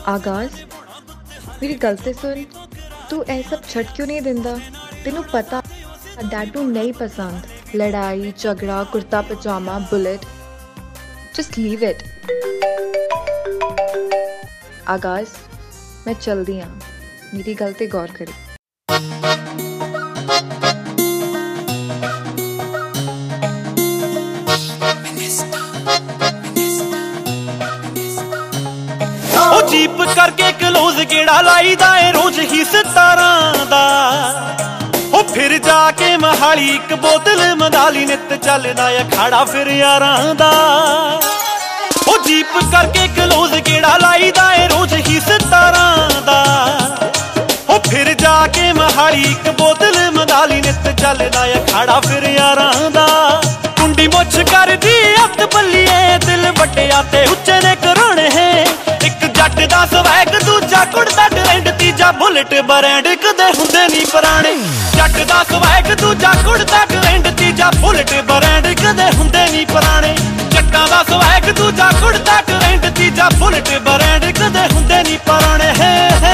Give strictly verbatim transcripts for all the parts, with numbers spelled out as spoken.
आगाज मेरी गल ते सुन, तू ऐ सब छड़ क्यों नहीं दिंदा? तेनू पता डैडू नहीं पसंद लड़ाई झगड़ा kurta pyjama bullet. Just leave it. आगाज मैं चलदी हाँ, मेरी गल ते गौर करी। जीप करके क्लोज गेड़ा लाईदा ए रोज ही सतारां दा। ओ फिर जाके महाली एक बोतल मंगाली नित चलदा अखाड़ा फिर यारां दा। ओ जीप करके क्लोज गेड़ा लाईदा ए रोज ही सतारां दा। ओ फिर जाके महाली एक बोतल मंगाली नित चलदा अखाड़ा फिर यारां दा। कुंडी मुछ कर दी अत बल्लिए दिल बट्टिया ते उच्चे ने कराने है। जट दा स्वैग दूजा कुड़ता ट्रेंड तीजा बुलेट ब्रांड कदे हुंदे नहीं पुराने। जट दा स्वैग दूजा कुड़ता ट्रेंड तीजा बुलेट ब्रांड कदे हुंदे नहीं पुराने। जट्टां दा स्वैग दूजा कुड़ता ट्रेंड तीजा बुलेट ब्रांड कदे हुंदे नहीं पुराने। है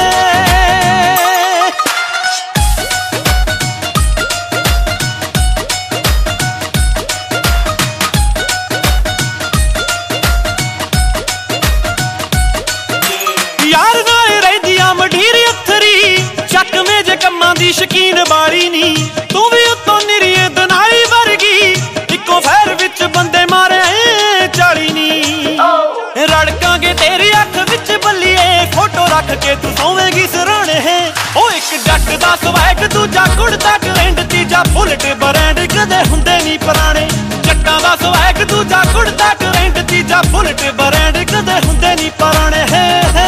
शकीन बाली नी तू भी उतों निरीए दनाली वर्गी इको फैर विच बंदे मारे चाली नी। रड़कांगे तेरी अख विच बल्लिए फोटो रख के तू सोवेगी सराणे है। ओ एक जट दा स्वैग दूजा कुड़ता ट्रेंड तीजा बुलेट ब्रांड कदे हुंदे नहीं पुराने। जट्टां दा स्वैग दूजा कुड़ता ट्रेंड तीजा बुलेट ब्रांड कदे हुंदे नहीं पुराने। है, है।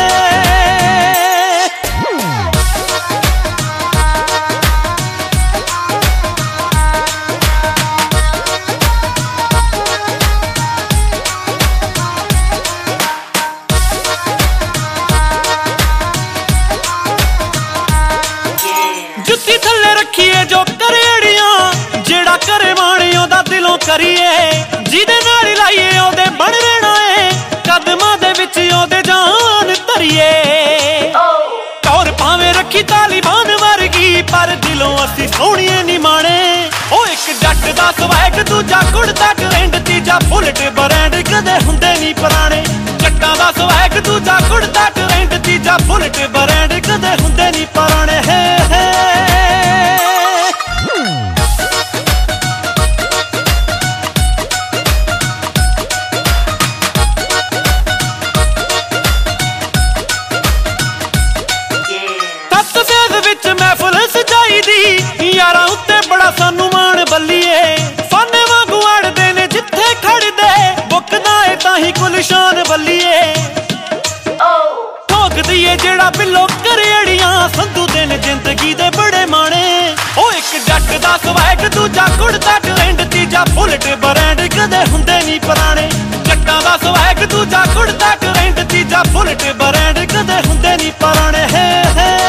जुत्ती थल्ले रखिए जो करेड़ियां जेड़ा करे माणियों दा दिलों करिए। जिदे नाल लाइए ओदे बन रहना है कदमां दे विच ओदे जान धरिए। टौर भावें रखी तालिबान वर्गी पर दिलों असी सोहणिए नी माणे। ओ एक जट दा स्वैग दूजा कुड़ता ट्रेंड तीजा बुलेट ब्रांड कदे हुंदे नहीं पुराने। जट्टां दा स्वैग दूजा कुड़ता ट्रेंड तीजा बुलेट ब्रांड कदे हुंदे नहीं पुराने। है, है। यारां उत्ते बड़ा सानू मान बल्लीए फाने वांगू अड़दे ने जिथे खड़दे बुकदा है ताही गुलशान बल्लीए। ठोक दईए जेड़ा बिल्लो करेड़ियां संधू दिन जिंदगी दे बड़े माणे। ओ एक जट दा स्वैग दूजा कुड़ता ट्रेंड तीजा बुलेट ब्रांड कदे हुंदे नहीं पुराने। जट्टां दा स्वैग दूजा कुड़ता ट्रेंड तीजा बुलेट ब्रांड कदे हुंदे नहीं पुराने। है, है।